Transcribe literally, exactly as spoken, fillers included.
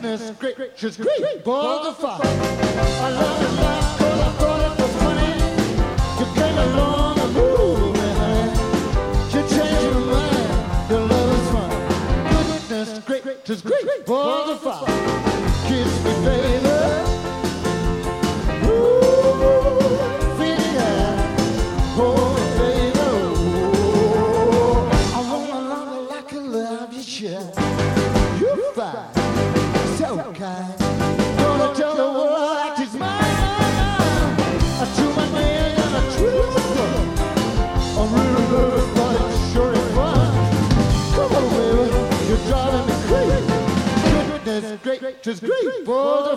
Goodness gracious, great balls of fire. I love it now cause I thought it was funny. You came along and moved me, honey. You changed my mind, your love is fun. Goodness gracious, great balls of fire. Kiss me, baby. Ooh, feeling that. Oh, baby. Ooh, I wanna love you like I love you, child. You're fine. So kind, gonna tell the world that it's mine. I chew my nails and I treat it good. I'm really nervous, but it's sure is fun. Come on, baby, you're driving me crazy. Goodness gracious, great, great, great, boy.